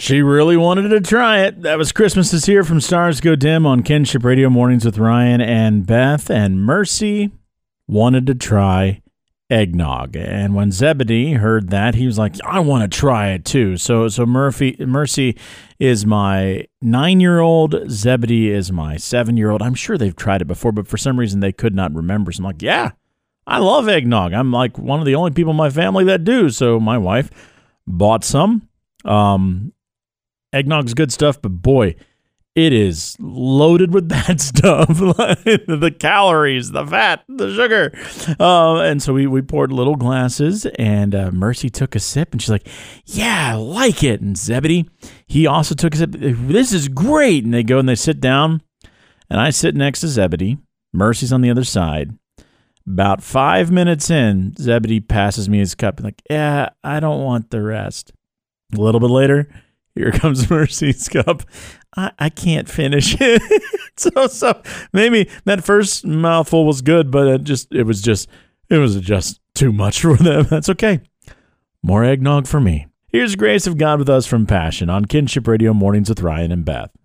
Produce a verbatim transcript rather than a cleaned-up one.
She really wanted to try it. That was Christmas is Here from Stars Go Dim on Kinship Radio Mornings with Ryan and Beth. And Mercy wanted to try eggnog. And when Zebedee heard that, he was like, I want to try it too. So so Murphy, Mercy is my nine-year-old. Zebedee is my seven-year-old. I'm sure they've tried it before, but for some reason they could not remember. So I'm like, yeah, I love eggnog. I'm like one of the only people in my family that do. So my wife bought some. Um, eggnog's good stuff, but boy, it is loaded with that stuff. The calories, the fat, the sugar. Uh, and so we, we poured little glasses, and uh, Mercy took a sip, and she's like, yeah, I like it. And Zebedee, he also took a sip. This is great. And they go and they sit down, and I sit next to Zebedee. Mercy's on the other side. About five minutes in, Zebedee passes me his cup. Like, yeah, I don't want the rest. A little bit later, here comes Mercy's cup. I, I can't finish it. so so maybe that first mouthful was good, but it just it was just it was just too much for them. That's okay. More eggnog for me. Here's Grace of God with Us from Passion on Kinship Radio Mornings with Ryan and Beth.